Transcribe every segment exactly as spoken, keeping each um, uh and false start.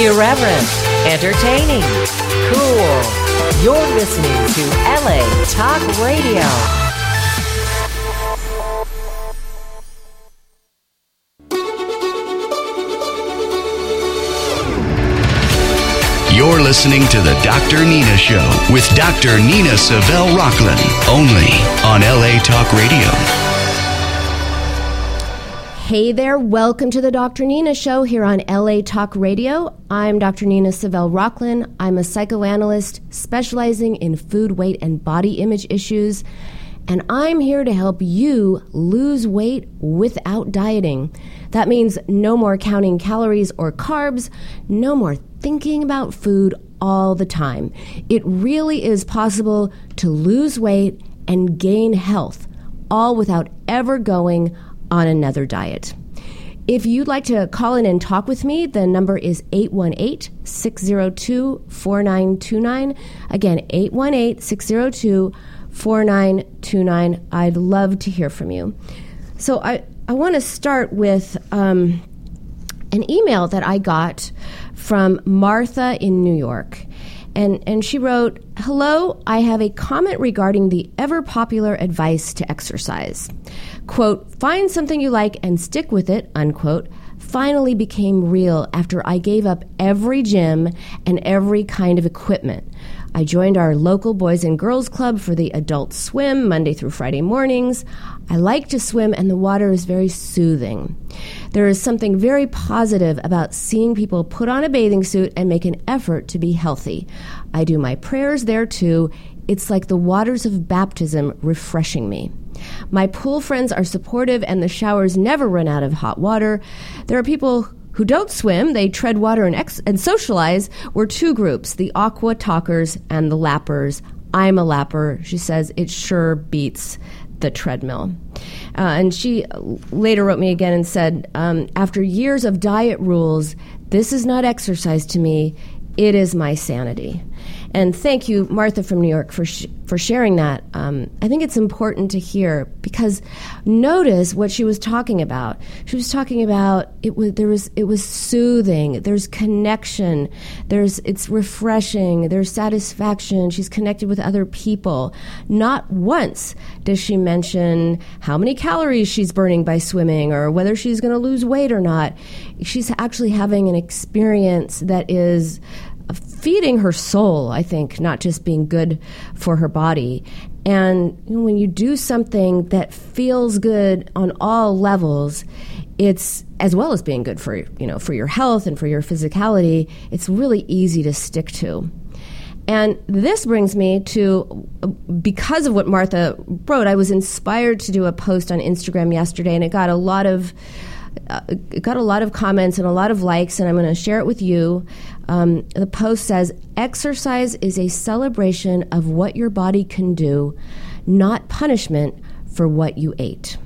Irreverent, entertaining, cool. You're listening to L A Talk Radio. You're listening to the Doctor Nina Show with Doctor Nina Savelle Rocklin, only on L A Talk Radio. Hey there, welcome to the Doctor Nina Show here on L A Talk Radio. I'm Doctor Nina Savelle Rocklin. I'm a psychoanalyst specializing in food, weight, and body image issues, and I'm here to help you lose weight without dieting. That means no more counting calories or carbs, no more thinking about food all the time. It really is possible to lose weight and gain health, all without ever going on another diet. If you'd like to call in and talk with me, the number is eight one eight, six zero two, four nine two nine. Again, eight one eight, six zero two, four nine two nine. I'd love to hear from you. So I, I want to start with um, an email that I got from Martha in New York. And, and she wrote, "Hello, I have a comment regarding the ever-popular advice to exercise. Quote, find something you like and stick with it, unquote, finally became real after I gave up every gym and every kind of equipment. I joined our local Boys and Girls Club for the adult swim Monday through Friday mornings. I like to swim and the water is very soothing. There is something very positive about seeing people put on a bathing suit and make an effort to be healthy. I do my prayers there too. It's like the waters of baptism refreshing me. My pool friends are supportive and the showers never run out of hot water. There are people who don't swim, they tread water and, ex- and socialize. We're two groups, the aqua talkers and the lappers. I'm a lapper. She says it sure beats the treadmill." Uh, and she later wrote me again and said, um, after years of diet rules, this is not exercise to me. It is my sanity. And thank you, Martha from New York, for sh- for sharing that. Um, I think it's important to hear because notice what she was talking about. She was talking about it was there was it was soothing. There's connection. There's it's refreshing. There's satisfaction. She's connected with other people. Not once does she mention how many calories she's burning by swimming or whether she's going to lose weight or not. She's actually having an experience that is feeding her soul, I think, not just being good for her body. And you know, when you do something that feels good on all levels, it's as well as being good for you know for your health and for your physicality, it's really easy to stick to. And this brings me to, because of what Martha wrote, I was inspired to do a post on Instagram yesterday, and it got a lot of Uh, it got a lot of comments and a lot of likes, and I'm going to share it with you. Um, the post says, exercise is a celebration of what your body can do, not punishment for what you ate.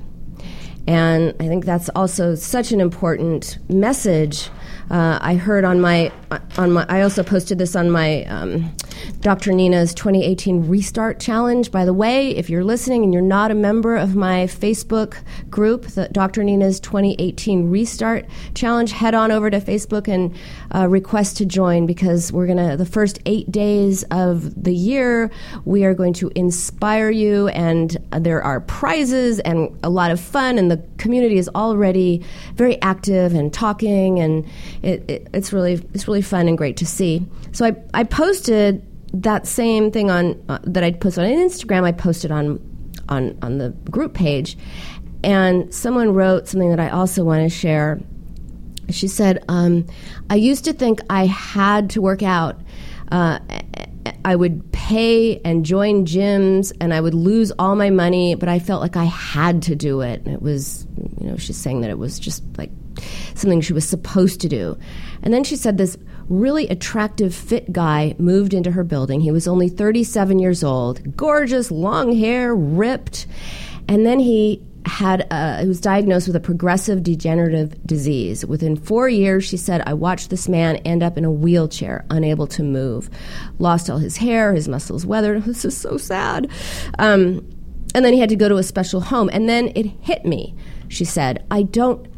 And I think that's also such an important message. Uh, I heard on my, on my, I also posted this on my um, Doctor Nina's twenty eighteen Restart Challenge. By the way, if you're listening and you're not a member of my Facebook group, the Doctor Nina's twenty eighteen Restart Challenge, head on over to Facebook and uh, request to join, because we're going to, the first eight days of the year, we are going to inspire you, and uh, there are prizes and a lot of fun, and the community is already very active and talking, and It, it, it's really it's really fun and great to see. So I, I posted that same thing on uh, that I posted on Instagram. I posted on on on the group page, and someone wrote something that I also want to share. She said, um, "I used to think I had to work out. Uh, I would pay and join gyms, and I would lose all my money, but I felt like I had to do it. And it was, you know, she's saying that it was just like something she was supposed to do. And then she said this really attractive, fit guy moved into her building. He was only thirty-seven years old, gorgeous, long hair, ripped. And then he had a, he was diagnosed with a progressive degenerative disease. Within four years, she said, I watched this man end up in a wheelchair, unable to move. Lost all his hair, his muscles weathered. This is so sad. Um, and then he had to go to a special home. And then it hit me. She said, I don't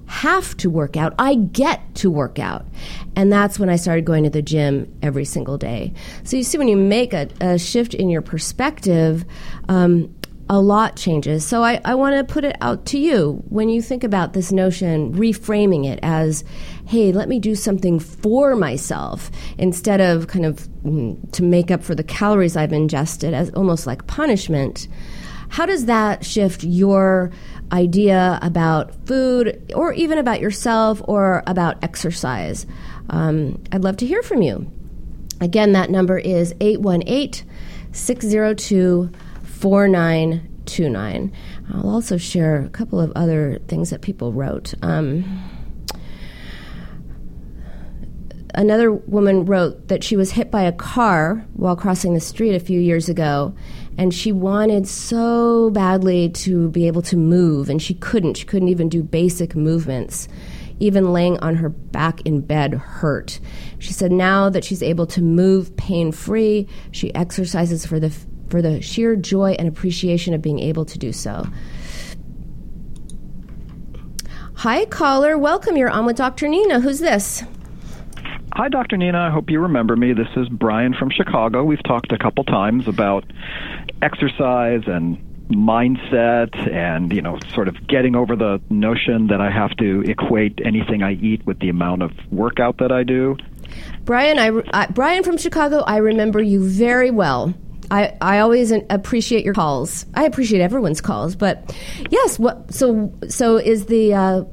have to work out. I get to work out. And that's when I started going to the gym every single day. So you see, when you make a, a shift in your perspective, um, a lot changes. So I, I want to put it out to you. When you think about this notion, reframing it as, hey, let me do something for myself instead of kind of mm, to make up for the calories I've ingested, as almost like punishment. How does that shift your idea about food, or even about yourself, or about exercise? Um, I'd love to hear from you. Again, that number is eight one eight, six zero two, four nine two nine. I'll also share a couple of other things that people wrote. Um, another woman wrote that she was hit by a car while crossing the street a few years ago, and she wanted so badly to be able to move, and she couldn't. She couldn't even do basic movements. Even laying on her back in bed hurt. She said now that she's able to move pain-free, she exercises for the for the sheer joy and appreciation of being able to do so. Hi, caller. Welcome. You're on with Doctor Nina. Who's this? Hi, Doctor Nina. I hope you remember me. This is Brian from Chicago. We've talked a couple times about exercise and mindset and, you know, sort of getting over the notion that I have to equate anything I eat with the amount of workout that I do. Brian, I, I, Brian from Chicago, I remember you very well. I, I always appreciate your calls. I appreciate everyone's calls, but yes. What so so is the uh,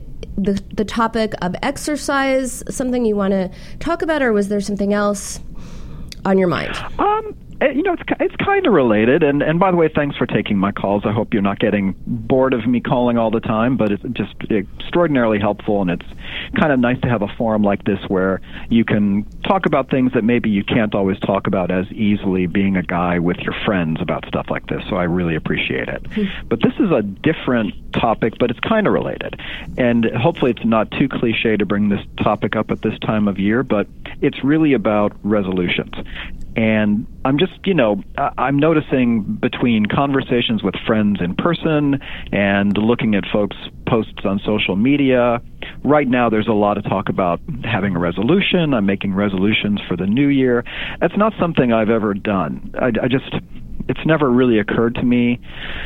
the the topic of exercise something you want to talk about, or was there something else on your mind? Um, you know, it's it's kind of related. And and by the way, thanks for taking my calls. I hope you're not getting bored of me calling all the time, but it's just extraordinarily helpful, and it's kind of nice to have a forum like this where you can talk about things that maybe you can't always talk about as easily being a guy with your friends about stuff like this. So I really appreciate it. Mm-hmm. But this is a different topic, but it's kind of related. And hopefully it's not too cliche to bring this topic up at this time of year, but it's really about resolutions. And I'm just, you know, I'm noticing between conversations with friends in person and looking at folks' posts on social media, right now there's a lot of talk about having a resolution. I'm making resolutions for the new year. That's not something I've ever done. I, I just... It's never really occurred to me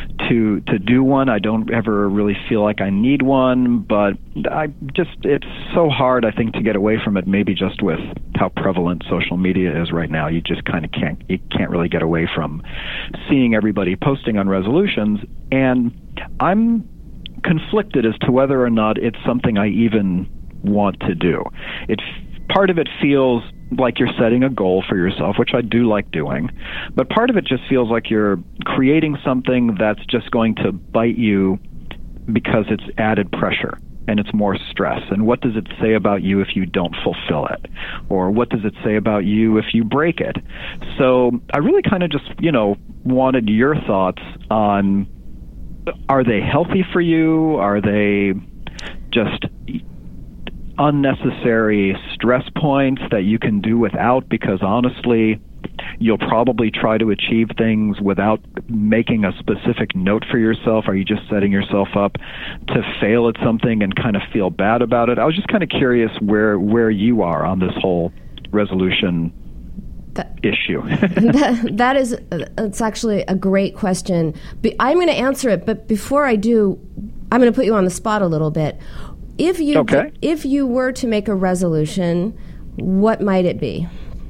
to to do one. I don't ever really feel like I need one, but I just it's so hard, I think, to get away from it. Maybe just with how prevalent social media is right now, you just kind of can't you can't really get away from seeing everybody posting on resolutions. And I'm conflicted as to whether or not it's something I even want to do. It part of it feels like you're setting a goal for yourself, which I do like doing, but part of it just feels like you're creating something that's just going to bite you because it's added pressure and it's more stress. And what does it say about you if you don't fulfill it? Or what does it say about you if you break it? So I really kind of just, you know, wanted your thoughts on, are they healthy for you? Are they just unnecessary stress points that you can do without, because honestly, you'll probably try to achieve things without making a specific note for yourself? Are you just setting yourself up to fail at something and kind of feel bad about it? I was just kind of curious where where you are on this whole resolution that, issue. that, that is, it's actually a great question. I'm going to answer it, but before I do, I'm going to put you on the spot a little bit. If you okay. if you were to make a resolution, what might it be?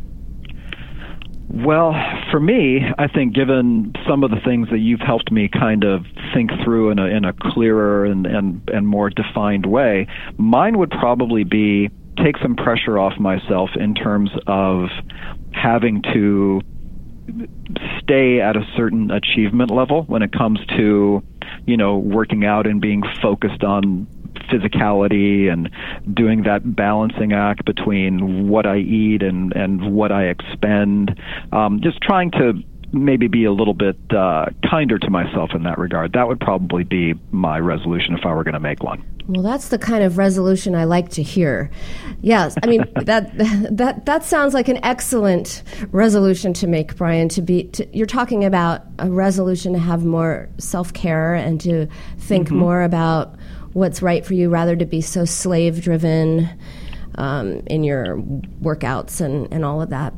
Well, for me, I think given some of the things that you've helped me kind of think through in a in a clearer and, and, and more defined way, mine would probably be take some pressure off myself in terms of having to stay at a certain achievement level when it comes to, you know, working out and being focused on physicality and doing that balancing act between what I eat and, and what I expend. Um, just trying to maybe be a little bit uh, kinder to myself in that regard. That would probably be my resolution if I were going to make one. Well, that's the kind of resolution I like to hear. Yes, I mean that that that sounds like an excellent resolution to make, Brian. To be, to, you're talking about a resolution to have more self-care and to think mm-hmm. more about what's right for you, rather to be so slave-driven um, in your workouts and, and all of that.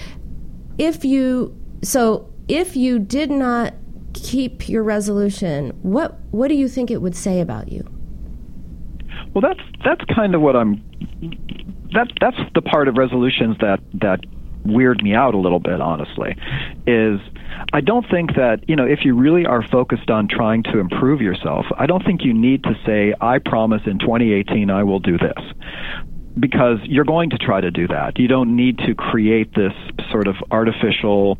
If you so if you did not keep your resolution, what what do you think it would say about you? Well, that's that's kind of what I'm. That that's the part of resolutions that that weird me out a little bit, honestly. Is I don't think that, you know, if you really are focused on trying to improve yourself, I don't think you need to say, I promise in twenty eighteen I will do this. Because you're going to try to do that. You don't need to create this sort of artificial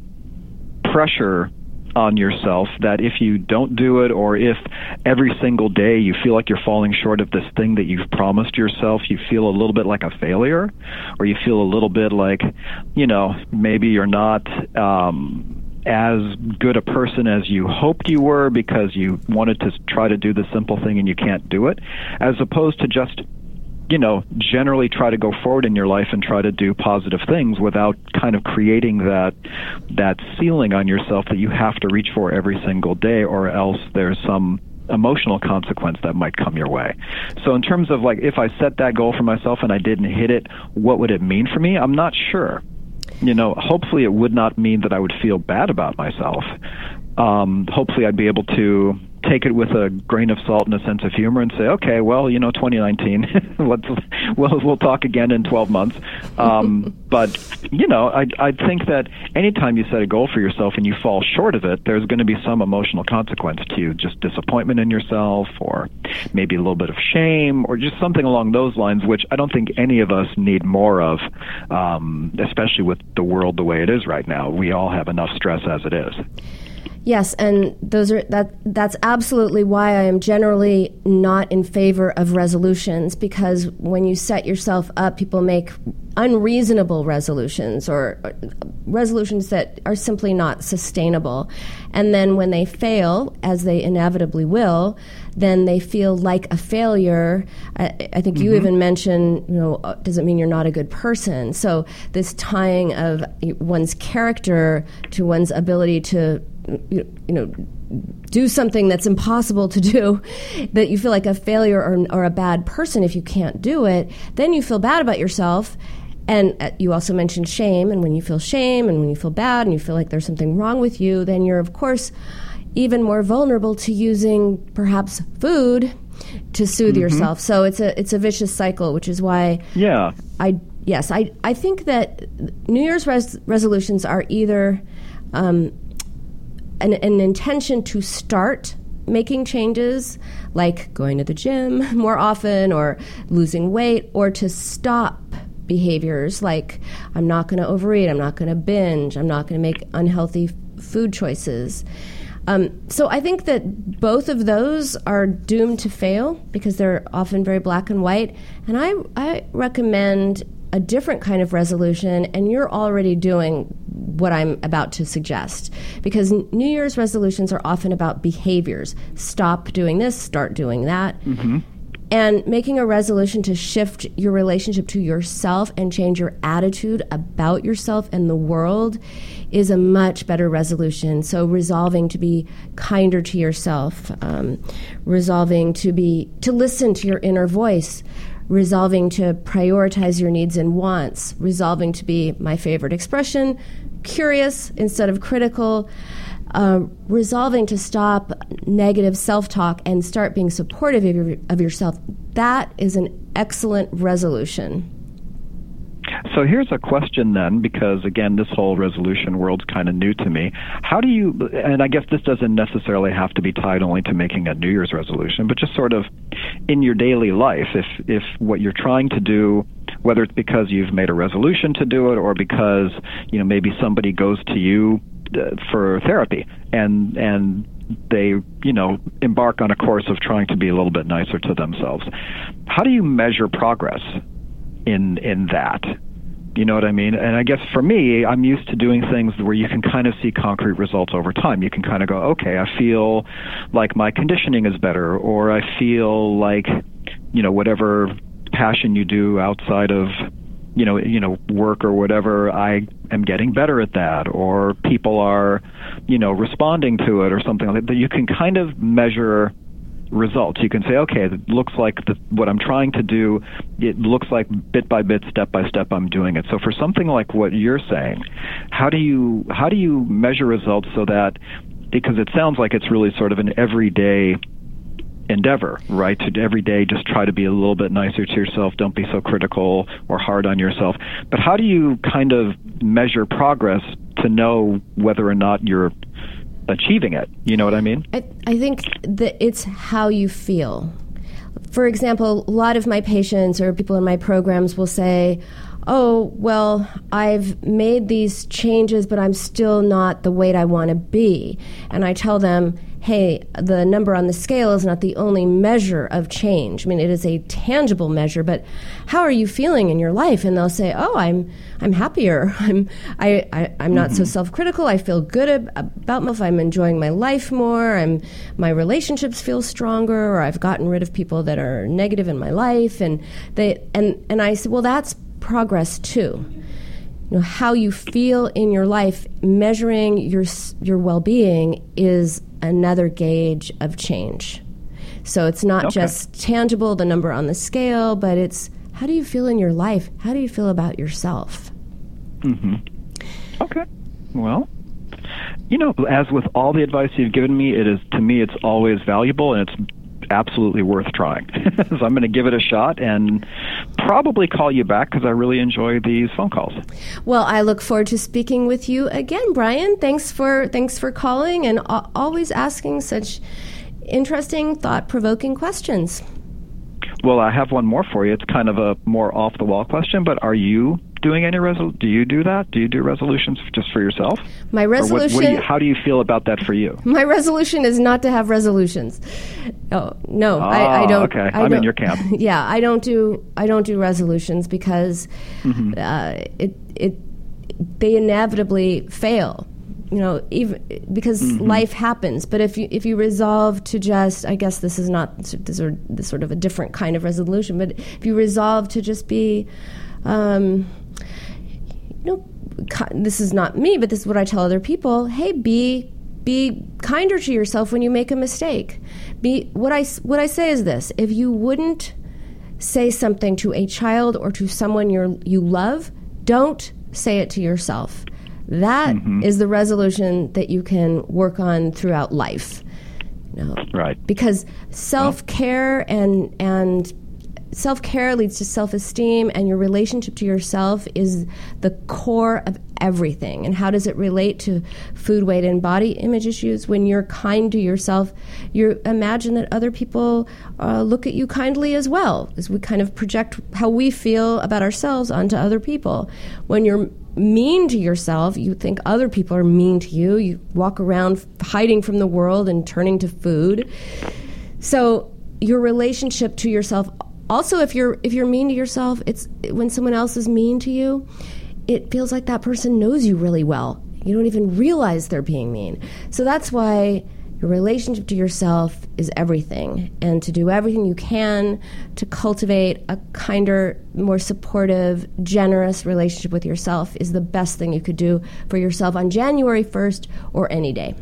pressure on yourself that if you don't do it, or if every single day you feel like you're falling short of this thing that you've promised yourself, you feel a little bit like a failure, or you feel a little bit like, you know, maybe you're not um, as good a person as you hoped you were because you wanted to try to do the simple thing and you can't do it, as opposed to just, you know, generally try to go forward in your life and try to do positive things without kind of creating that that ceiling on yourself that you have to reach for every single day, or else there's some emotional consequence that might come your way. So in terms of, like, if I set that goal for myself and I didn't hit it, what would it mean for me? I'm not sure. You know, hopefully it would not mean that I would feel bad about myself. Um, hopefully I'd be able to take it with a grain of salt and a sense of humor and say, okay, well, you know, twenty nineteen, let's we'll we'll talk again in twelve months. Um, but you know, I I think that anytime you set a goal for yourself and you fall short of it, there's going to be some emotional consequence to you, just disappointment in yourself, or maybe a little bit of shame, or just something along those lines, which I don't think any of us need more of, um, especially with the world the way it is right now. We all have enough stress as it is. Yes, and those are that. That's absolutely why I am generally not in favor of resolutions, because when you set yourself up, people make unreasonable resolutions, or resolutions that are simply not sustainable. And then when they fail, as they inevitably will, then they feel like a failure. I, I think mm-hmm. you even mentioned, you know, does it mean you're not a good person? So this tying of one's character to one's ability to you know, do something that's impossible to do, that you feel like a failure or, or a bad person if you can't do it, then you feel bad about yourself. And you also mentioned shame, and when you feel shame and when you feel bad and you feel like there's something wrong with you, then you're, of course, even more vulnerable to using perhaps food to soothe mm-hmm. yourself. So it's a it's a vicious cycle, which is why yeah. I yes, I, I think that New Year's res- resolutions are either um, An, an intention to start making changes, like going to the gym more often or losing weight, or to stop behaviors like I'm not going to overeat, I'm not going to binge, I'm not going to make unhealthy f- food choices. Um, so I think that both of those are doomed to fail because they're often very black and white. And I, I recommend a different kind of resolution, and you're already doing what I'm about to suggest, because New Year's resolutions are often about behaviors. Stop doing this, start doing that. Mm-hmm. And making a resolution to shift your relationship to yourself and change your attitude about yourself and the world is a much better resolution. So resolving to be kinder to yourself, um, resolving to be to listen to your inner voice, resolving to prioritize your needs and wants, resolving to be, my favorite expression, curious instead of critical, uh, resolving to stop negative self-talk and start being supportive of, your, of yourself. That is an excellent resolution. So here's a question then, because again, this whole resolution world's kind of new to me. How do you, and I guess this doesn't necessarily have to be tied only to making a New Year's resolution, but just sort of in your daily life, if if what you're trying to do, whether it's because you've made a resolution to do it or because, you know, maybe somebody goes to you uh, for therapy and and they, you know, embark on a course of trying to be a little bit nicer to themselves. How do you measure progress in in that? You know what I mean? And I guess for me, I'm used to doing things where you can kind of see concrete results over time. You can kind of go, okay, I feel like my conditioning is better, or I feel like, you know, whatever passion you do outside of, you know, you know, work or whatever, I am getting better at that, or people are, you know, responding to it or something like that. You can kind of measure results. You can say, okay, it looks like the, what I'm trying to do, it looks like bit by bit, step by step, I'm doing it. So for something like what you're saying, how do you how do you measure results so that, because it sounds like it's really sort of an everyday endeavor, right? To every day just try to be a little bit nicer to yourself, don't be so critical or hard on yourself. But how do you kind of measure progress to know whether or not you're achieving it? You know what I mean? I, I think that it's how you feel. For example, a lot of my patients or people in my programs will say, oh, well, I've made these changes, but I'm still not the weight I want to be. And I tell them, hey, the number on the scale is not the only measure of change. I mean, it is a tangible measure, but how are you feeling in your life? And they'll say, oh, I'm I'm happier. I'm I, I I'm not mm-hmm. so self-critical. I feel good ab- about myself. I'm enjoying my life more. I'm my relationships feel stronger, or I've gotten rid of people that are negative in my life. And they and and I said, well, that's progress too. You know, how you feel in your life, measuring your your well-being is another gauge of change. So it's not okay. just tangible, the number on the scale, but it's how do you feel in your life? How do you feel about yourself? Mm-hmm. Okay. Well, you know, as with all the advice you've given me, it is to me it's always valuable and it's absolutely worth trying. So I'm going to give it a shot and probably call you back because I really enjoy these phone calls. Well, I look forward to speaking with you again, Brian. Thanks for thanks for calling and a- always asking such interesting, thought-provoking questions. Well, I have one more for you. It's kind of a more off-the-wall question, but are you doing any resol? Do you do that? Do you do resolutions just for yourself? My resolution. What, what do you, how do you feel about that for you? My resolution is not to have resolutions. Oh no, ah, I, I don't. Okay, I I'm don't, in your camp. Yeah, I don't do. I don't do resolutions because mm-hmm. uh, it it they inevitably fail. You know, even because mm-hmm. life happens. But if you if you resolve to just, I guess this is not this are this sort of a different kind of resolution. But if you resolve to just be, um, you know, this is not me, but this is what I tell other people. Hey, be be kinder to yourself when you make a mistake. Be what I what I say is this: if you wouldn't say something to a child or to someone you you love, don't say it to yourself. That mm-hmm. is the resolution that you can work on throughout life. You know? Right. Because self-care and and self-care leads to self-esteem, and your relationship to yourself is the core of everything. And how does it relate to food, weight, and body image issues? When you're kind to yourself, you imagine that other people uh, look at you kindly as well, as we kind of project how we feel about ourselves onto other people. When you're mean to yourself, you think other people are mean to you. You walk around hiding from the world and turning to food. So your relationship to yourself. Also, if you're if you're mean to yourself, it's when someone else is mean to you, it feels like that person knows you really well. You don't even realize they're being mean. So that's why your relationship to yourself is everything. And to do everything you can to cultivate a kinder, more supportive, generous relationship with yourself is the best thing you could do for yourself on January first or any day.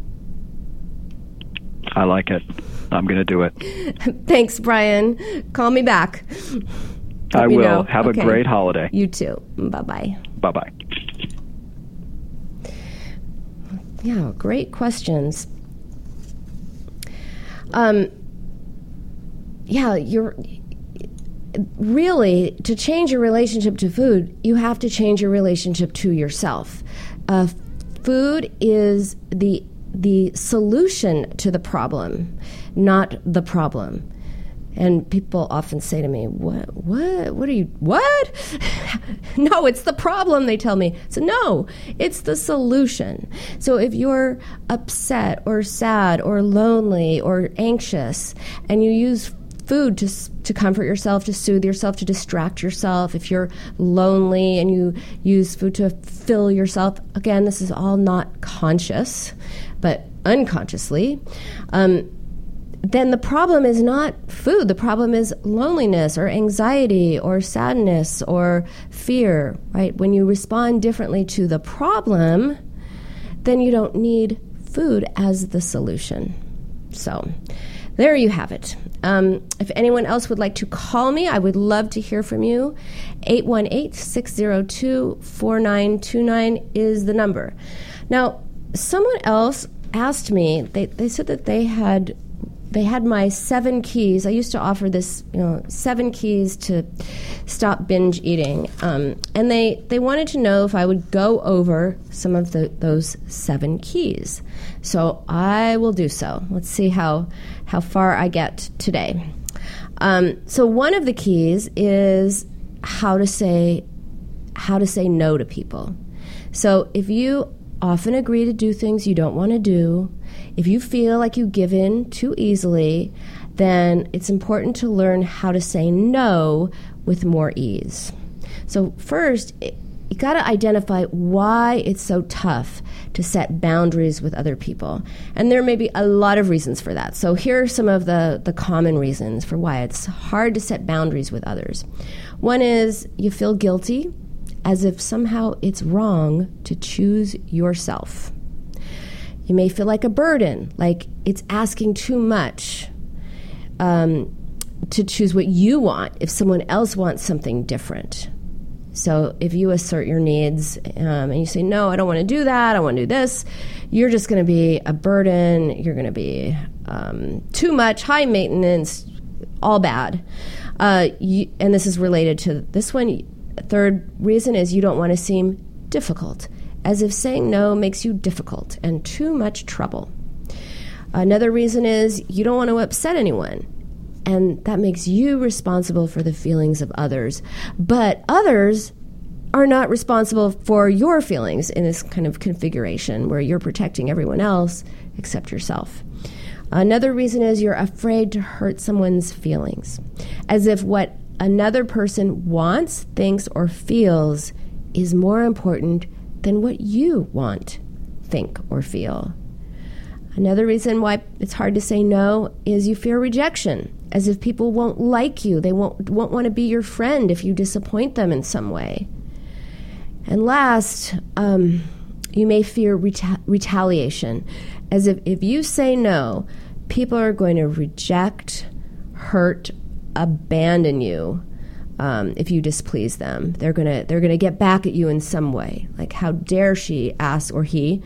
I like it. I'm going to do it. Thanks, Brian. Call me back. Let I will. Know. Have okay. a great holiday. You too. Bye-bye. Bye-bye. Yeah, great questions. Um, yeah, you're really, to change your relationship to food, you have to change your relationship to yourself. Uh, food is the the solution to the problem, not the problem. And people often say to me, what, what, what are you, what? No, it's the problem, they tell me. So no, it's the solution. So if you're upset or sad or lonely or anxious and you use food to to comfort yourself, to soothe yourself, to distract yourself, if you're lonely and you use food to fill yourself, again, this is all not conscious, but unconsciously, um, then the problem is not food. The problem is loneliness or anxiety or sadness or fear, right? When you respond differently to the problem, then you don't need food as the solution. So there you have it. Um, if anyone else would like to call me, I would love to hear from you. eight one eight, six zero two, four nine two nine is the number. Now, someone else asked me, they, they said that they had they had my seven keys. I used to offer this, you know, seven keys to stop binge eating. Um, and they, they wanted to know if I would go over some of the, those seven keys. So I will do so. Let's see how, how far I get today. Um, so one of the keys is how to say how to say no to people. So if you often agree to do things you don't want to do, if you feel like you give in too easily, then it's important to learn how to say no with more ease. So first, it, you got to identify why it's so tough to set boundaries with other people. And there may be a lot of reasons for that. So here are some of the, the common reasons for why it's hard to set boundaries with others. One is you feel guilty, as if somehow it's wrong to choose yourself. You may feel like a burden, like it's asking too much um, to choose what you want if someone else wants something different. So if you assert your needs um, and you say, no, I don't want to do that, I want to do this, you're just going to be a burden, you're going to be um, too much, high maintenance, all bad. Uh, you, and this is related to this one. Third reason is you don't want to seem difficult, as if saying no makes you difficult and too much trouble. Another reason is you don't want to upset anyone, and that makes you responsible for the feelings of others. But others are not responsible for your feelings in this kind of configuration where you're protecting everyone else except yourself. Another reason is you're afraid to hurt someone's feelings, as if what another person wants, thinks, or feels is more important than what you want, think, or feel. Another reason why it's hard to say no is you fear rejection, as if people won't like you. They won't, won't want to be your friend if you disappoint them in some way. And last, um, you may fear reta- retaliation, as if if you say no, people are going to reject, hurt, abandon you um, if you displease them. They're gonna they're gonna get back at you in some way. Like, how dare she ask, or he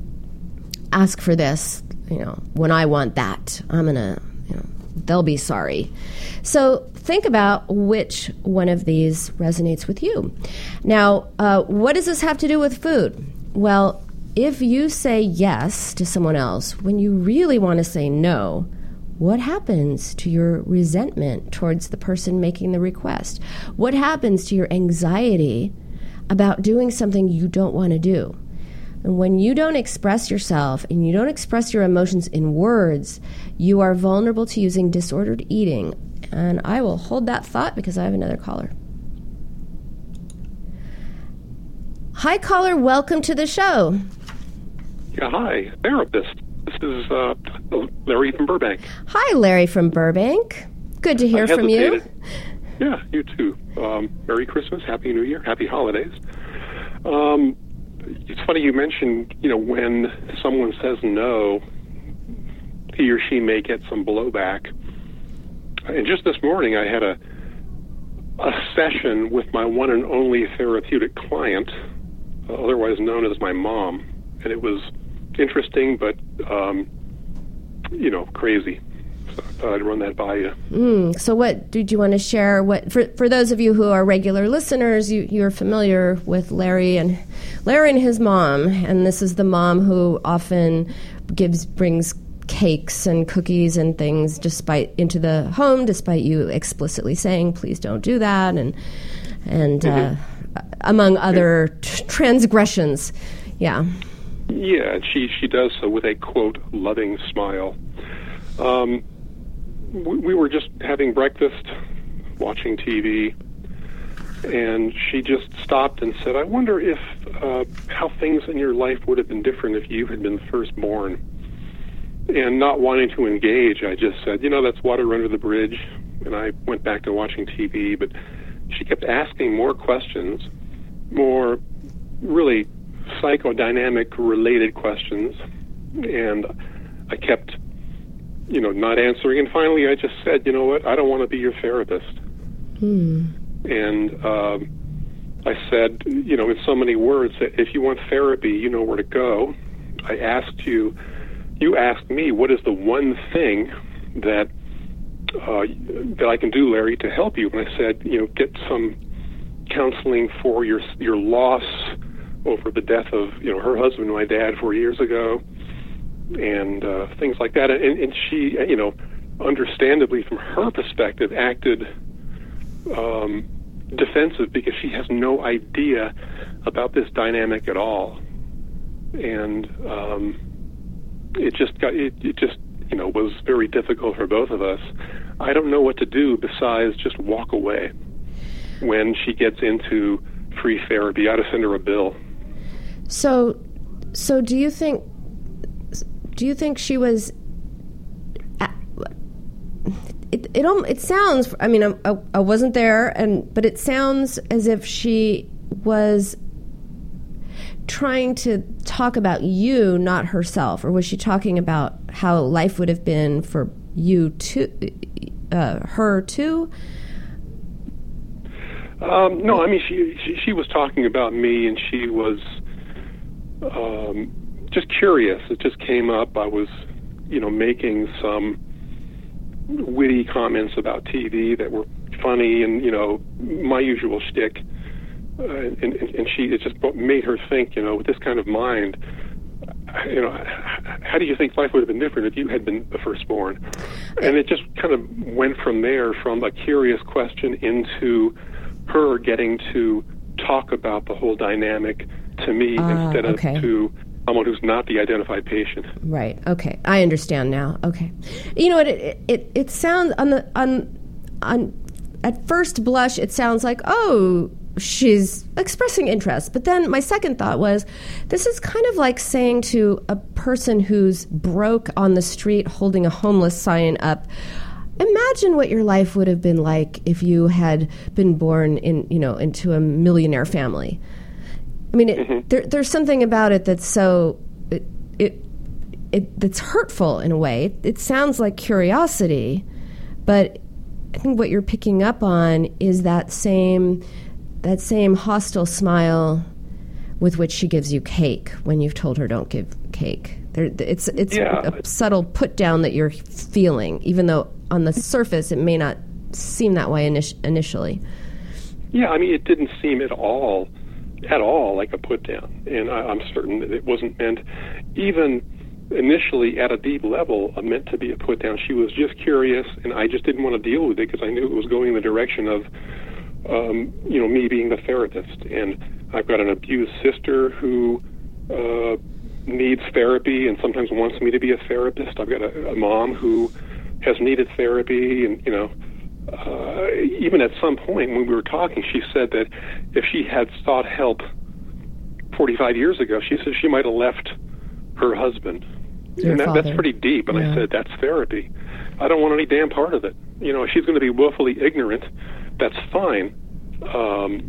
ask for this? You know, when I want that, I'm gonna. You know, they'll be sorry. So think about which one of these resonates with you. Now, uh, what does this have to do with food? Well, if you say yes to someone else when you really want to say no, what happens to your resentment towards the person making the request? What happens to your anxiety about doing something you don't want to do? And when you don't express yourself and you don't express your emotions in words, you are vulnerable to using disordered eating. And I will hold that thought because I have another caller. Hi, caller. Welcome to the show. Yeah, hi. Therapist. This is uh, Larry from Burbank. Hi, Larry from Burbank. Good to hear from you. Yeah, you too. Um, Merry Christmas, Happy New Year, Happy Holidays. Um, it's funny you mentioned, you know, when someone says no, he or she may get some blowback. And just this morning, I had a a session with my one and only therapeutic client, uh, otherwise known as my mom, and it was interesting, but, um, you know, crazy. So I thought I'd run that by you. Mm, so what did you want to share? What for, for those of you who are regular listeners, you, you're familiar with Larry and Larry and his mom, and this is the mom who often gives brings cakes and cookies and things despite into the home, despite you explicitly saying, please don't do that, and, and mm-hmm. uh, among other t- transgressions. Yeah. Yeah, she she does so with a, quote, loving smile. Um, we, we were just having breakfast, watching T V, and she just stopped and said, I wonder if uh, how things in your life would have been different if you had been firstborn. And not wanting to engage, I just said, you know, that's water under the bridge, and I went back to watching T V, but she kept asking more questions, more really psychodynamic related questions, and I kept, you you know, not answering. And finally, I just said, you know what, I don't want to be your therapist. Hmm. And um, I said, you know, in so many words, that if you want therapy, you know where to go. I asked you, you asked me, what is the one thing that uh, that I can do, Larry, to help you? And I said, you know, get some counseling for your your loss over the death of, you know, her husband, my dad, four years ago, and uh, things like that. And, and she, you know, understandably from her perspective, acted um, defensive because she has no idea about this dynamic at all. And um, it just got, it, it just, you know, was very difficult for both of us. I don't know what to do besides just walk away when she gets into free therapy. I ought to send her a bill. So, so do you think, do you think she was, it, it, it sounds, I mean, I, I wasn't there, and but it sounds as if she was trying to talk about you, not herself, or was she talking about how life would have been for you too, uh, her too? Um, no, I mean, she, she she was talking about me, and she was um, just curious. It just came up. I was, you know, making some witty comments about T V that were funny, and, you know, my usual shtick. Uh, and, and, and she, it just made her think, you know, with this kind of mind, you know, how do you think life would have been different if you had been the firstborn? And it just kind of went from there, from a curious question into her getting to talk about the whole dynamic to me uh, instead of okay. to someone who's not the identified patient. Right. Okay. I understand now. Okay. You know what? It it, it sounds on the on on at first blush, it sounds like, oh, she's expressing interest. But then my second thought was, this is kind of like saying to a person who's broke on the street holding a homeless sign up, imagine what your life would have been like if you had been born in, you know, into a millionaire family. I mean, it, mm-hmm. there, there's something about it that's so it, it it that's hurtful in a way. It, it sounds like curiosity, but I think what you're picking up on is that same that same hostile smile with which she gives you cake when you've told her don't give cake. There, it's it's yeah. a subtle put down that you're feeling, even though on the surface it may not seem that way init- initially. Yeah, I mean, it didn't seem at all, at all like a put down, and I, I'm certain that it wasn't meant, even initially at a deep level, uh, meant to be a put down. She was just curious, and I just didn't want to deal with it because I knew it was going in the direction of, um, you know, me being the therapist. And I've got an abused sister who uh, needs therapy and sometimes wants me to be a therapist. I've got a, a mom who has needed therapy, and, you know, uh, even at some point when we were talking, she said that if she had sought help forty-five years ago, she said she might have left her husband. Your and that, father. That's pretty deep. And yeah. I said, that's therapy. I don't want any damn part of it. You know, if she's going to be willfully ignorant, that's fine. Um,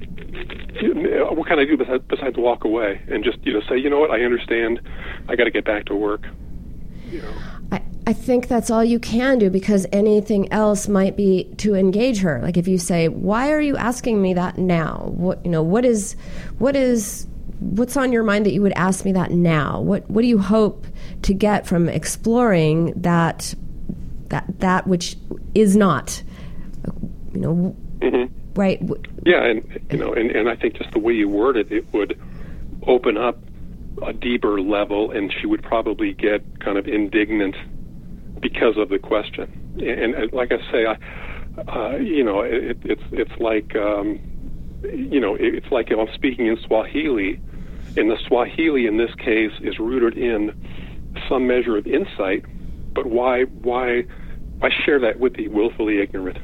what can I do besides, besides walk away and just, you know, say, you know what, I understand. I got to get back to work. You know. I, I think that's all you can do, because anything else might be to engage her. Like if you say, why are you asking me that now? What, you know, what is, what is, what's on your mind that you would ask me that now? What what do you hope to get from exploring that that that which is not, you know, mm-hmm. right? Yeah, and you know, and, and I think just the way you word it, it would open up a deeper level, and she would probably get kind of indignant because of the question. And, and like I say, I, uh, you know, it, it's it's like. Um, You know, it's like if I'm speaking in Swahili, and the Swahili in this case is rooted in some measure of insight, but why why why share that with the willfully ignorant?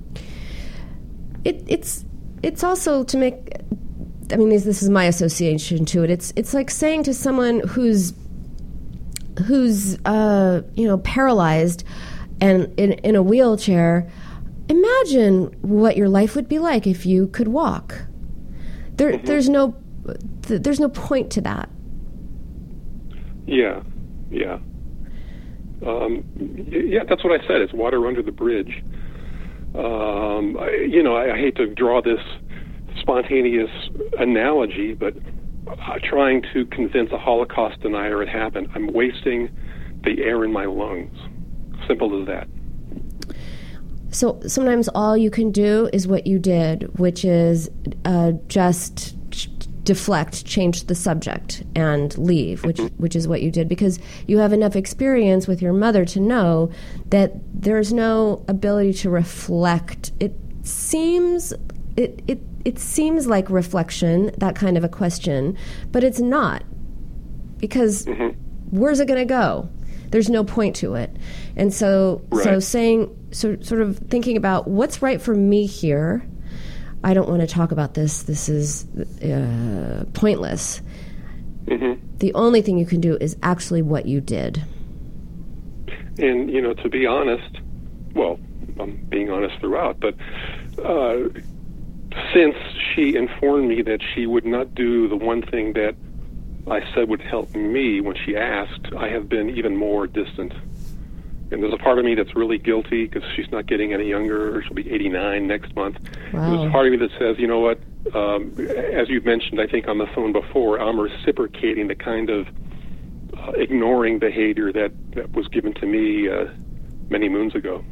It, it's it's also to make. I mean, this, this is my association to it. It's it's like saying to someone who's who's uh, you know paralyzed and in in a wheelchair. Imagine what your life would be like if you could walk. There, mm-hmm. there's no, th- there's no point to that. Yeah, yeah. Um, yeah, that's what I said. It's water under the bridge. Um, I, you know, I, I hate to draw this spontaneous analogy, but uh, trying to convince a Holocaust denier it happened, I'm wasting the air in my lungs. Simple as that. So sometimes all you can do is what you did, which is uh, just ch- deflect, change the subject, and leave, which which is what you did, because you have enough experience with your mother to know that there's no ability to reflect. It seems it it it seems like reflection, that kind of a question, but it's not, because mm-hmm. where's it going to go? There's no point to it. And so right. so saying, so sort of thinking about what's right for me here. I don't want to talk about this. This is uh, pointless. Mm-hmm. The only thing you can do is actually what you did. And, you know, to be honest, well, I'm being honest throughout, but uh, since she informed me that she would not do the one thing that I said would help me when she asked, I have been even more distant. And there's a part of me that's really guilty because she's not getting any younger. She'll be eighty-nine next month. Wow. There's a part of me that says, you know what, um, as you've mentioned, I think on the phone before, I'm reciprocating the kind of uh, ignoring behavior that, that was given to me uh, many moons ago.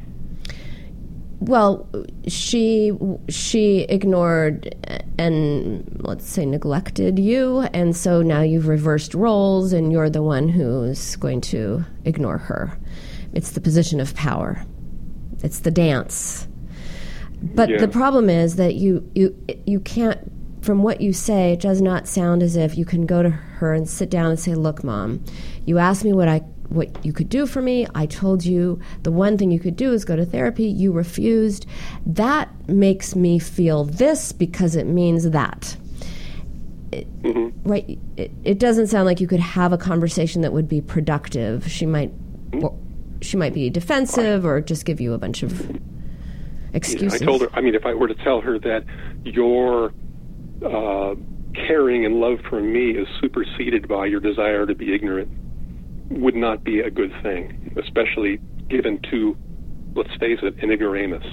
Well, she she ignored and, let's say, neglected you, and so now you've reversed roles, and you're the one who's going to ignore her. It's the position of power. It's the dance. But yeah. The problem is that you, you you can't, from what you say, it does not sound as if you can go to her and sit down and say, look, Mom, you asked me what I what you could do for me. I told you the one thing you could do is go to therapy. You refused. That makes me feel this because it means that. It, mm-hmm. Right? It, it doesn't sound like you could have a conversation that would be productive. She might, mm-hmm. or she might be defensive or just give you a bunch of excuses. Yeah, I told her. I mean, if I were to tell her that your uh, caring and love for me is superseded by your desire to be ignorant, would not be a good thing, especially given to, let's face it, an ignoramus.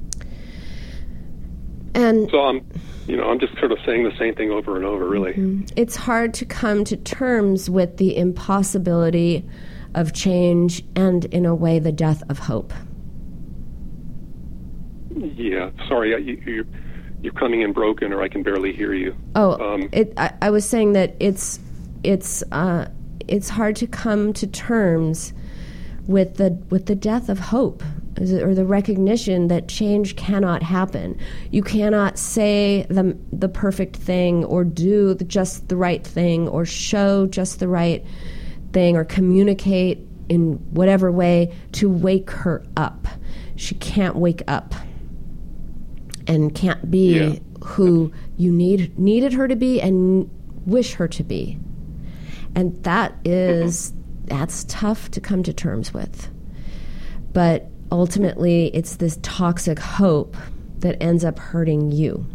And so I'm, you know, I'm just sort of saying the same thing over and over, really. Mm-hmm. It's hard to come to terms with the impossibility of change and, in a way, the death of hope. Yeah, sorry, you, you're, you're coming in broken, or I can barely hear you. Oh, um, it, I, I was saying that it's it's. Uh, It's hard to come to terms with the with the death of hope, or the recognition that change cannot happen. You cannot say the the perfect thing, or do the, just the right thing, or show just the right thing, or communicate in whatever way to wake her up. She can't wake up, and can't be yeah. who you need needed her to be and wish her to be. And that is, mm-hmm. that's tough to come to terms with. But ultimately, it's this toxic hope that ends up hurting you.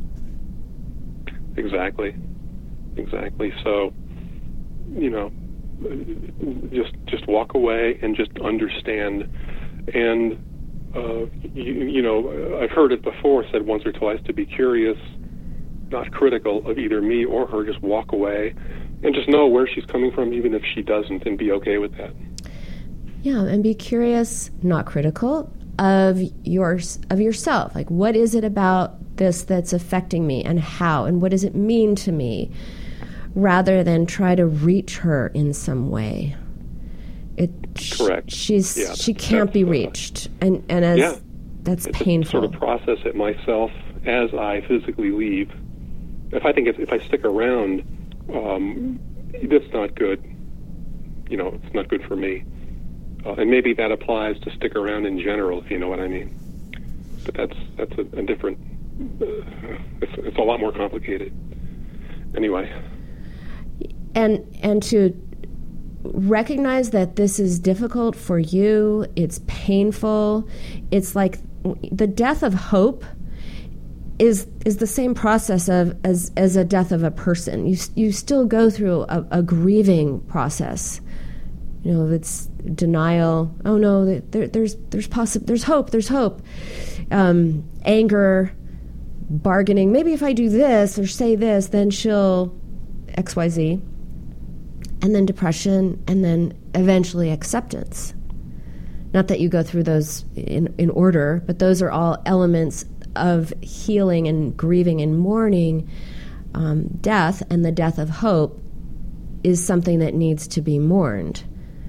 Exactly. Exactly. So, you know, just just walk away and just understand. And, uh, you, you know, I've heard it before, said once or twice, to be curious, not critical of either me or her, just walk away. And just know where she's coming from, even if she doesn't, and be okay with that. Yeah, and be curious, not critical, of yours, of yourself. Like, what is it about this that's affecting me, and how, and what does it mean to me? Rather than try to reach her in some way. It correct. She's yeah, she can't be reached, uh, and and as yeah. that's it's painful. Sort of process it myself as I physically leave. If I think if, if I stick around. Um, that's not good. You know, it's not good for me. Uh, and maybe that applies to stick around in general, if you know what I mean. But that's that's a, a different. Uh, it's, it's a lot more complicated. Anyway. And and to recognize that this is difficult for you. It's painful. It's like the death of hope. Is is the same process of as as a death of a person. You you still go through a, a grieving process. You know, it's denial. Oh no, there, there's there's possi- there's hope. There's hope. Um, anger, bargaining. Maybe if I do this or say this, then she'll X Y Z. And then depression, and then eventually acceptance. Not that you go through those in, in order, but those are all elements of healing and grieving and mourning. Um, death and the death of hope is something that needs to be mourned.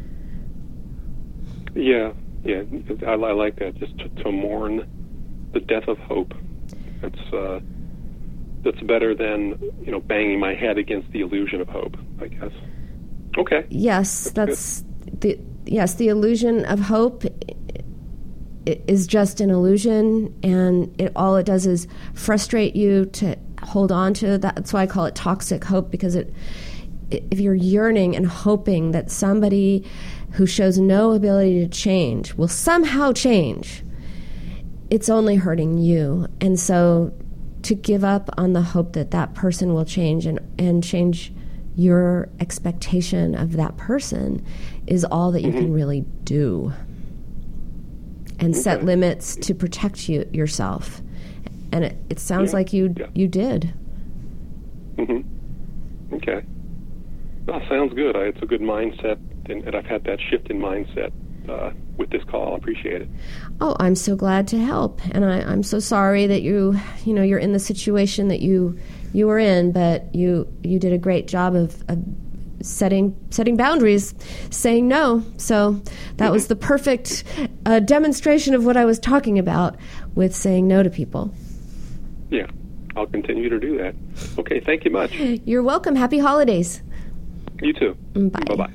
Yeah, yeah, I, I like that. Just to, to mourn the death of hope. That's uh, that's better than, you know, banging my head against the illusion of hope, I guess. Okay. Yes, that's, that's the yes, the illusion of hope is just an illusion, and it all it does is frustrate you to hold on to that. That's why I call it toxic hope, because it, if you're yearning and hoping that somebody who shows no ability to change will somehow change, it's only hurting you. And so to give up on the hope that that person will change and, and change your expectation of that person is all that you mm-hmm. can really do. And okay. set limits to protect you yourself. And it, it sounds yeah. like you yeah. you did. Mm-hmm. Okay. Well, sounds good. I, it's a good mindset, and, and I've had that shift in mindset uh, with this call. I appreciate it. Oh, I'm so glad to help, and I, I'm so sorry that you you know you're in the situation that you you were in, but you you did a great job of, of setting setting boundaries, saying no. So that mm-hmm. was the perfect uh, demonstration of what I was talking about with saying no to people. Yeah, I'll continue to do that. Okay, thank you much. You're welcome. Happy holidays. You too. Bye. Bye-bye.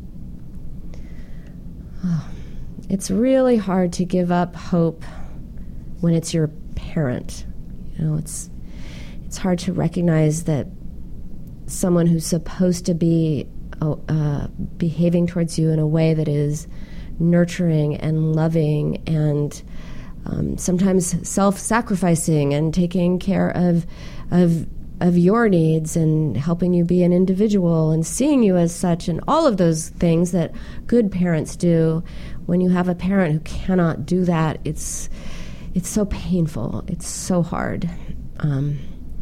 Oh, it's really hard to give up hope when it's your parent. You know, it's it's hard to recognize that someone who's supposed to be uh, behaving towards you in a way that is nurturing and loving and um, sometimes self-sacrificing and taking care of of of your needs and helping you be an individual and seeing you as such and all of those things that good parents do. When you have a parent who cannot do that, it's it's so painful. It's so hard. Um,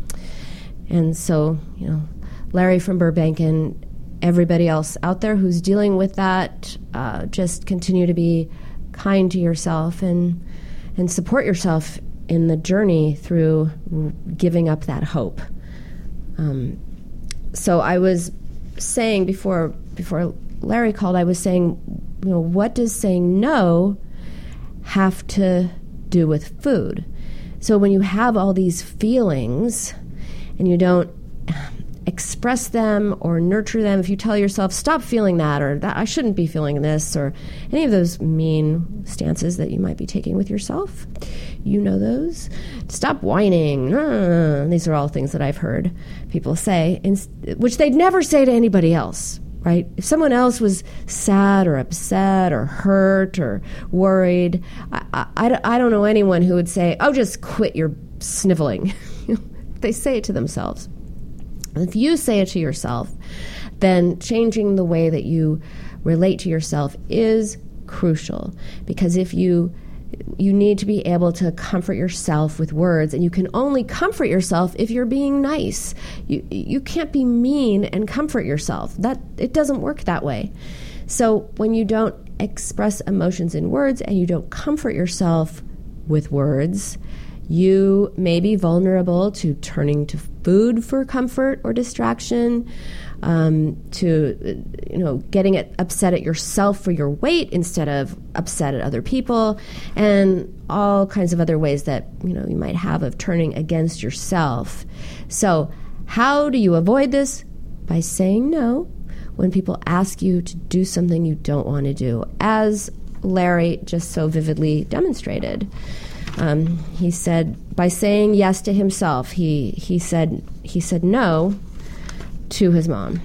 and so, you know, Larry from Burbank and everybody else out there who's dealing with that, uh, just continue to be kind to yourself and and support yourself in the journey through giving up that hope. Um, so I was saying before before Larry called, I was saying, you know, what does saying no have to do with food? So when you have all these feelings and you don't express them or nurture them, if you tell yourself, stop feeling that, or that I shouldn't be feeling this, or any of those mean stances that you might be taking with yourself, you know those. Stop whining. Uh, these are all things that I've heard people say, in, which they'd never say to anybody else, right? If someone else was sad or upset or hurt or worried, I, I, I don't know anyone who would say, oh, just quit your sniveling. They say it to themselves. If you say it to yourself, then changing the way that you relate to yourself is crucial, because if you you need to be able to comfort yourself with words, and you can only comfort yourself if you're being nice. You you can't be mean and comfort yourself. That it doesn't work that way. So when you don't express emotions in words and you don't comfort yourself with words, you may be vulnerable to turning to food for comfort or distraction, um, to you know getting it upset at yourself for your weight instead of upset at other people, and all kinds of other ways that you know you might have of turning against yourself. So, how do you avoid this? By saying no when people ask you to do something you don't want to do, as Larry just so vividly demonstrated. Um, he said, by saying yes to himself, he he said he said no to his mom.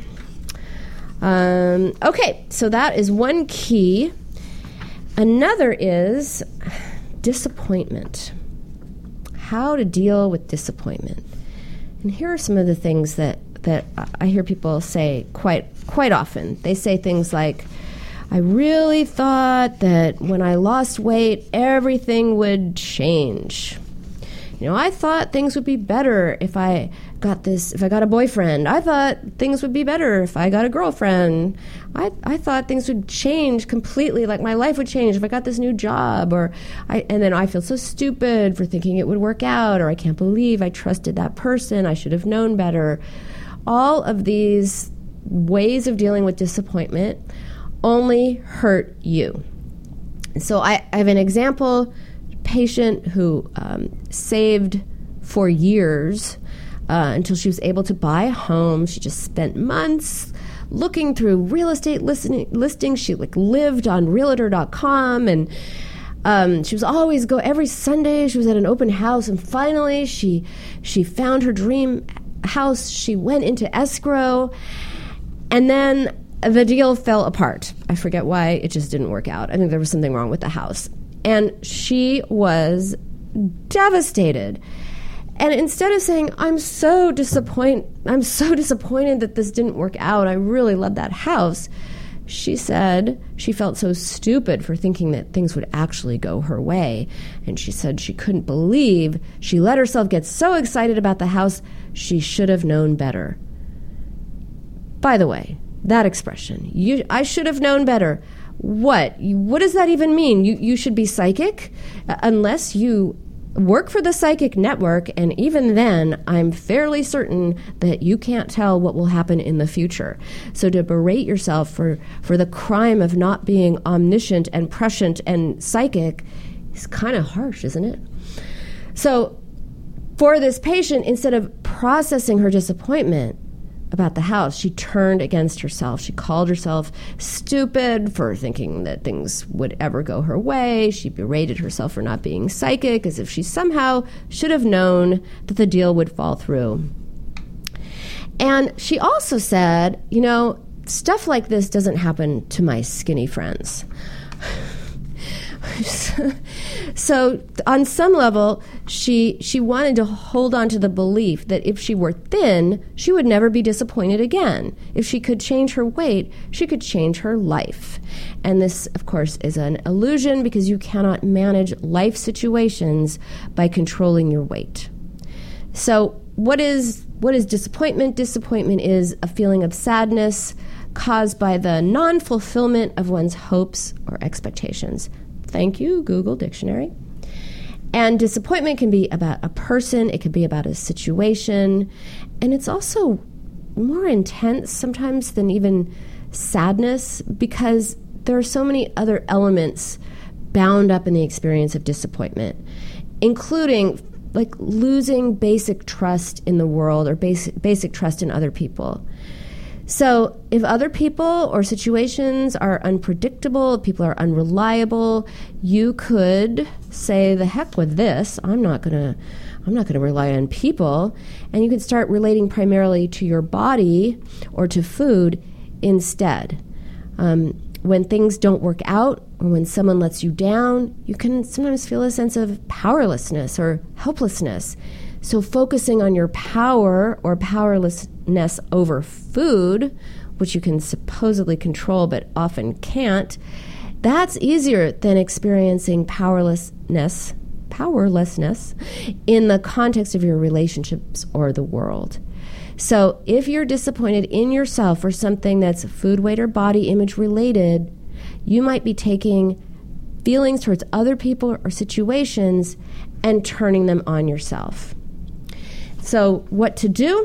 Um, okay, so that is one key. Another is disappointment. How to deal with disappointment. And here are some of the things that, that I hear people say quite quite often. They say things like, I really thought that when I lost weight, everything would change. You know, I thought things would be better if I got this, if I got a boyfriend. I thought things would be better if I got a girlfriend. I I thought things would change completely, like my life would change if I got this new job. Or I, and then I feel so stupid for thinking it would work out, or I can't believe I trusted that person. I should have known better. All of these ways of dealing with disappointment only hurt you. So I, I have an example patient who um, saved for years uh, until she was able to buy a home. She just spent months looking through real estate listing, listings. She like lived on realtor dot com, and um, she was always go every Sunday. She was at an open house, and finally she she found her dream house. She went into escrow, and then the deal fell apart. I forget why. It just didn't work out. I think there was something wrong with the house. And she was devastated. And instead of saying, I'm so disappointed, I'm so disappointed that this didn't work out, I really love that house, she said she felt so stupid for thinking that things would actually go her way. And she said she couldn't believe she let herself get so excited about the house, she should have known better. By the way, that expression, you, I should have known better. What? What does that even mean? You you should be psychic? Uh, unless you work for the psychic network, and even then, I'm fairly certain that you can't tell what will happen in the future. So to berate yourself for, for the crime of not being omniscient and prescient and psychic is kind of harsh, isn't it? So for this patient, instead of processing her disappointment about the house, she turned against herself. She called herself stupid for thinking that things would ever go her way. She berated herself for not being psychic, as if she somehow should have known that the deal would fall through. And she also said, you know, stuff like this doesn't happen to my skinny friends. So on some level, she she wanted to hold on to the belief that if she were thin, she would never be disappointed again. If she could change her weight, she could change her life. And this, of course, is an illusion, because you cannot manage life situations by controlling your weight. So what is what is disappointment? Disappointment is a feeling of sadness caused by the non-fulfillment of one's hopes or expectations. Thank you, Google Dictionary. And disappointment can be about a person, it can be about a situation, and it's also more intense sometimes than even sadness, because there are so many other elements bound up in the experience of disappointment, including like losing basic trust in the world or basic, basic trust in other people. So if other people or situations are unpredictable, if people are unreliable, you could say, the heck with this, I'm not gonna I'm not gonna rely on people, and you could start relating primarily to your body or to food instead. Um, when things don't work out, or when someone lets you down, you can sometimes feel a sense of powerlessness or helplessness. So focusing on your power or powerlessness over food, which you can supposedly control but often can't, that's easier than experiencing powerlessness, powerlessness in the context of your relationships or the world. So if you're disappointed in yourself for something that's food, weight, or body image related, you might be taking feelings towards other people or situations and turning them on yourself. So what to do?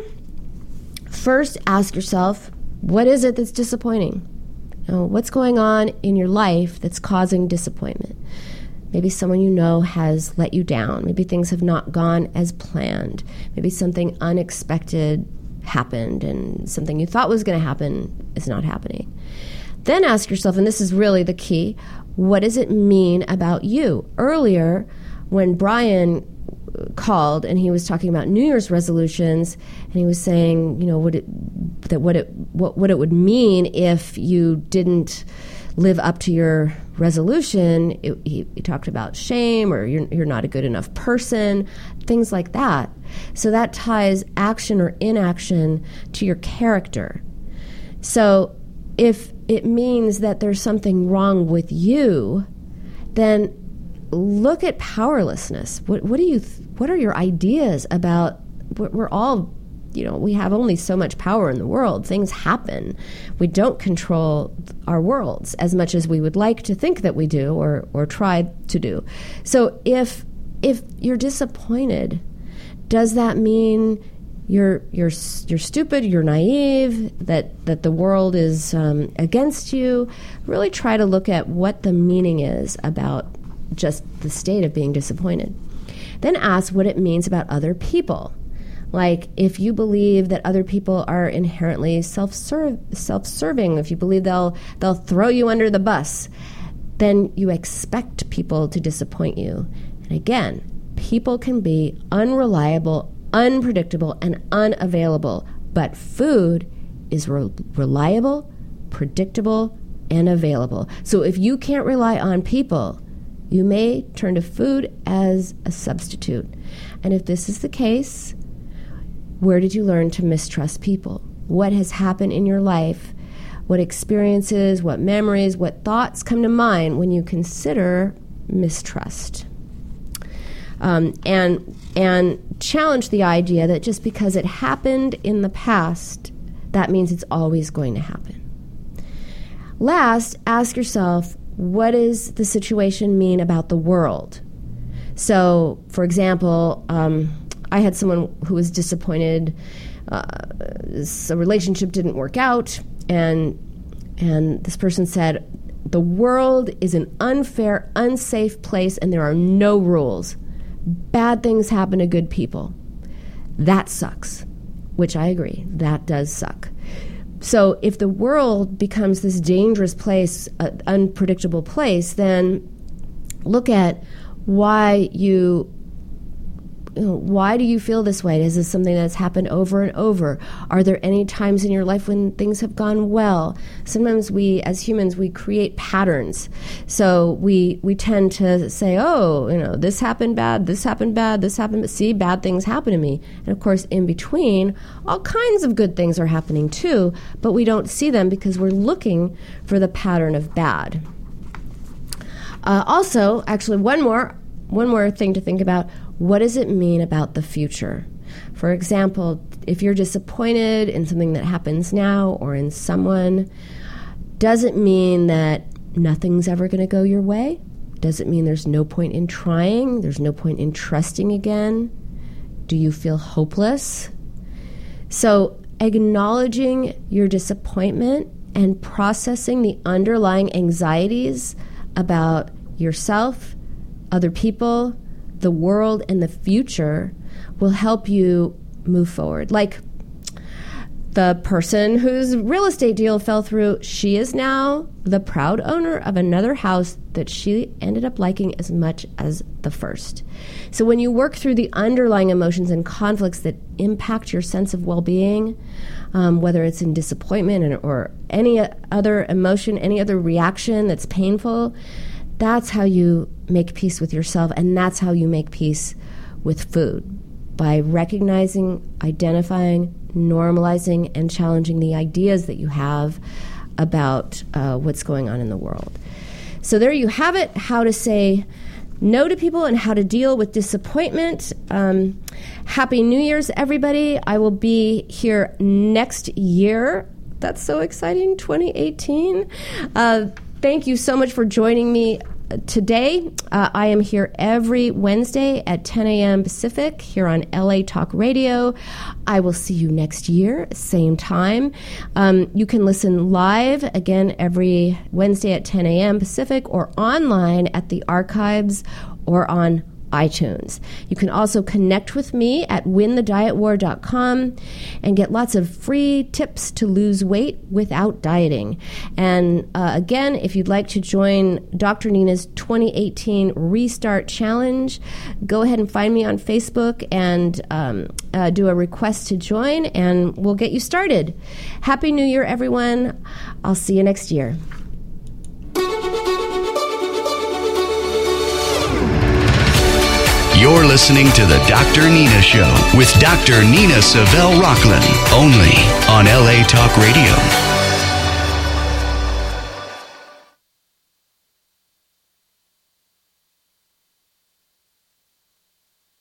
First, ask yourself, what is it that's disappointing? You know, what's going on in your life that's causing disappointment? Maybe someone you know has let you down. Maybe things have not gone as planned. Maybe something unexpected happened and something you thought was going to happen is not happening. Then ask yourself, and this is really the key, what does it mean about you? Earlier, when Brian called and he was talking about New Year's resolutions, and he was saying, you know, what it that what it what what it would mean if you didn't live up to your resolution. It, he, he talked about shame, or you're you're not a good enough person, things like that. So that ties action or inaction to your character. So if it means that there's something wrong with you, then look at powerlessness. What, what do you? Th- what are your ideas about? We're all, you know, we have only so much power in the world. Things happen. We don't control our worlds as much as we would like to think that we do, or or try to do. So if if you're disappointed, does that mean you're you're you're stupid, you're naive, that that the world is um, against you? Really try to look at what the meaning is about just the state of being disappointed. Then ask what it means about other people. Like, if you believe that other people are inherently self-serve, self-serving, if you believe they'll they'll throw you under the bus, then you expect people to disappoint you. And again, people can be unreliable, unpredictable, and unavailable, but food is re- reliable, predictable, and available. So if you can't rely on people, you may turn to food as a substitute. And if this is the case, where did you learn to mistrust people? What has happened in your life? What experiences, what memories, what thoughts come to mind when you consider mistrust? Um, and and challenge the idea that just because it happened in the past, that means it's always going to happen. Last, ask yourself, what does the situation mean about the world? So, for example, um, I had someone who was disappointed. Uh, a relationship didn't work out, and and this person said, the world is an unfair, unsafe place, and there are no rules. Bad things happen to good people. That sucks, which I agree. That does suck. So if the world becomes this dangerous place, uh, unpredictable place, then look at why you, you know, why do you feel this way? Is this something that's happened over and over? Are there any times in your life when things have gone well? Sometimes we, as humans, we create patterns. So we we tend to say, oh, you know, this happened bad, this happened bad, this happened, but see, bad things happen to me. And of course, in between, all kinds of good things are happening too, but we don't see them because we're looking for the pattern of bad. Uh, also, actually, one more one more thing to think about. What does it mean about the future? For example, if you're disappointed in something that happens now or in someone, does it mean that nothing's ever going to go your way? Does it mean there's no point in trying? There's no point in trusting again? Do you feel hopeless? So acknowledging your disappointment and processing the underlying anxieties about yourself, other people, the world, and the future will help you move forward. Like the person whose real estate deal fell through, she is now the proud owner of another house that she ended up liking as much as the first. So when you work through the underlying emotions and conflicts that impact your sense of well-being, um, whether it's in disappointment or any other emotion, any other reaction that's painful, that's how you make peace with yourself, and that's how you make peace with food, by recognizing, identifying, normalizing, and challenging the ideas that you have about uh, what's going on in the world. So there you have it, how to say no to people and how to deal with disappointment. Um, Happy New Year's, everybody. I will be here next year. That's so exciting, twenty eighteen. Uh, Thank you so much for joining me today. Uh, I am here every Wednesday at ten a.m. Pacific here on L A Talk Radio. I will see you next year, same time. Um, you can listen live again every Wednesday at ten a.m. Pacific, or online at the archives or on iTunes. You can also connect with me at win the diet war dot com and get lots of free tips to lose weight without dieting. And uh, again, if you'd like to join Doctor Nina's twenty eighteen Restart Challenge, go ahead and find me on Facebook and um, uh, do a request to join, and we'll get you started. Happy New Year, everyone. I'll see you next year. You're listening to the Doctor Nina Show with Doctor Nina Savelle Rocklin, only on L A Talk Radio.